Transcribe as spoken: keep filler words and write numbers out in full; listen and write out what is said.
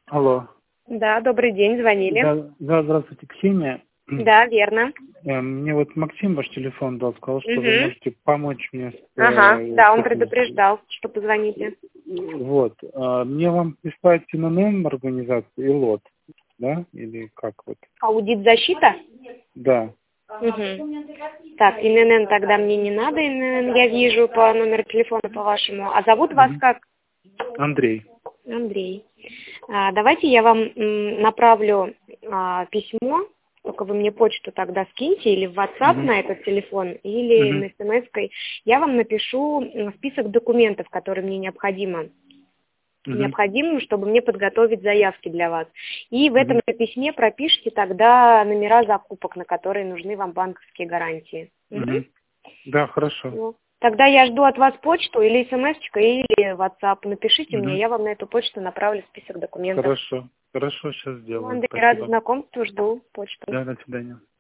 Алло. Да, добрый день, звонили. Да, да, здравствуйте, Ксения. Да, верно. Э, Мне вот Максим ваш телефон дал, сказал, что вы Угу. можете помочь мне с, Ага, э, да, с он этим. предупреждал, что позвоните. Вот. А мне вам прислать эн эн эм организацию и лот, да? Или как вот? Аудит защита? Да. Угу. Так, эн эн эн тогда мне не надо, эн эн эн я вижу по номеру телефона по вашему. А зовут вас Мгм. как? Андрей. Андрей. А, давайте я вам м, направлю а, письмо, только вы мне почту тогда скиньте или в WhatsApp Мгм. на этот телефон, или Мгм. на смс-кой. Я вам напишу м, список документов, которые мне необходимо. Мгм. необходимо, чтобы мне подготовить заявки для вас. И в этом Мгм. же письме пропишите тогда номера закупок, на которые нужны вам банковские гарантии. Мгм. Мгм. Да, хорошо. Ну, тогда я жду от вас почту или смс-очка, или WhatsApp. Напишите мне, Мгм. я вам на эту почту направлю список документов. Хорошо. Хорошо, сейчас Ну, сделаю. Андрей, рада Спасибо. знакомству, жду почту. Да, до свидания.